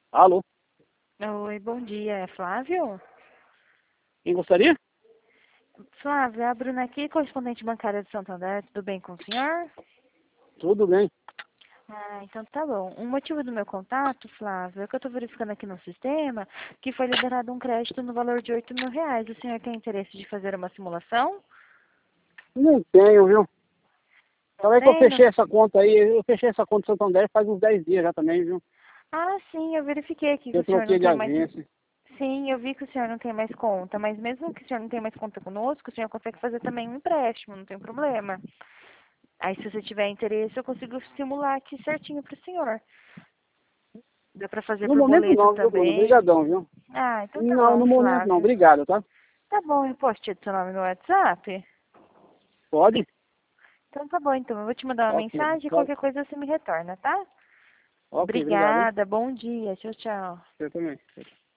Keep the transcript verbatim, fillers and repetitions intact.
Alô? Oi, bom dia. É Flávio? Quem gostaria? Flávio, é a Bruna aqui, correspondente bancária de Santander. Tudo bem com o senhor? Tudo bem. Ah, então tá bom. O motivo do meu contato, Flávio, é que eu tô verificando aqui no sistema que foi liberado um crédito no valor de oito mil reais. O senhor tem interesse de fazer uma simulação? Não tenho, viu? Não Falei que eu tem? fechei Não... essa conta aí. Eu fechei essa conta do Santander faz uns dez dias já também, viu? Ah, sim, eu verifiquei aqui que Eu o senhor não troquei de tem mais... agência. Sim, eu vi que o senhor não tem mais conta, mas mesmo que o senhor não tenha mais conta conosco, o senhor consegue fazer também um empréstimo, não tem problema. Aí, se você tiver interesse, eu consigo simular aqui certinho pro senhor. Dá pra fazer No por momento boleto não, viu, Bruno? também. Obrigadão, viu? Ah, então tá Não, bom, no momento não. Flávio. Obrigado, tá? Tá bom, eu posso te adicionar no meu WhatsApp? Pode? Então tá bom, então. Eu vou te mandar uma Ok. mensagem e Pode. qualquer coisa você me retorna, tá? Ok, obrigado, hein? Obrigada, bom dia. Tchau, tchau. Você também.